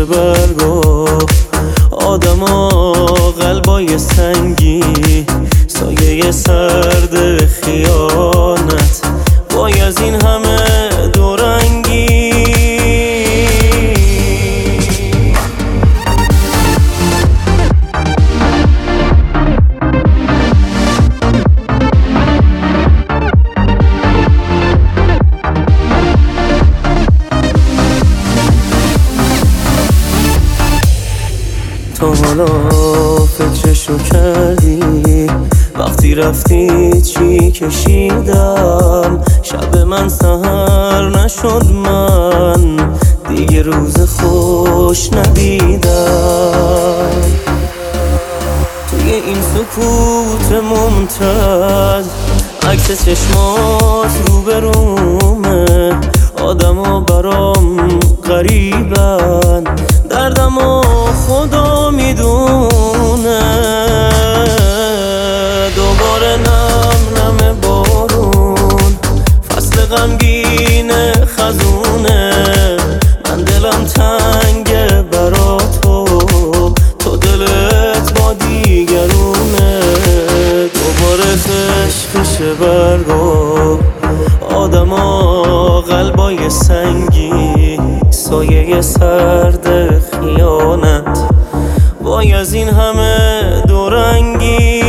برگا آدما قلبای سنگی سایه سرد خیانت وای از این همه دورنگی تا حالا فکرشو کردی وقتی رفتی چی کشیدم شب من سحر نشد من دیگه روز خوش ندیدم توی این سکوت ممتد عکس چشمات روبرومه آدما برام غریبن دردمو خدا میدونه دوباره نم بارون فصل غمگین خزونه من دلم تنگه برا تو دلت با دیگرونه دوباره خش برگا آدما قلبای سنگی سایه سرد خیانت وای از این همه دورنگی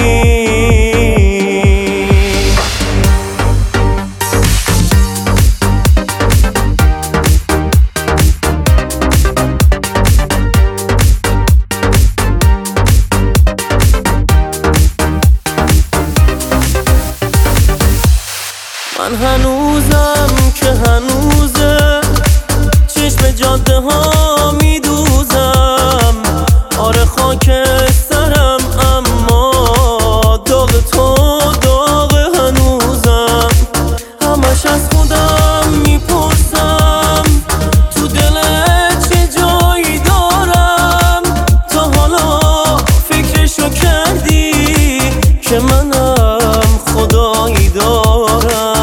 من هنوزم که هنوزه چشم جاده ها میدوزم آره خاکسترم اما داغ تو داغ هنوزم همش از خودم میپرسم تو دلت چه جایی دارم تا حالا فکرشو کردی که منم خدایی دارم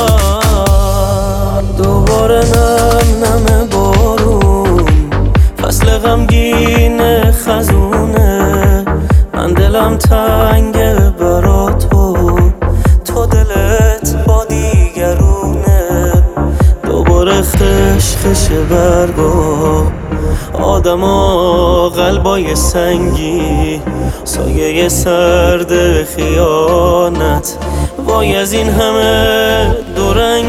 دوباره نم بارون فصل غمگین خزونه من دلم تنگه برا تو دلت با دیگرونه دوباره خش برگا آدما قلبای سنگی سایه سرد خیانت وای از این همه دورنگ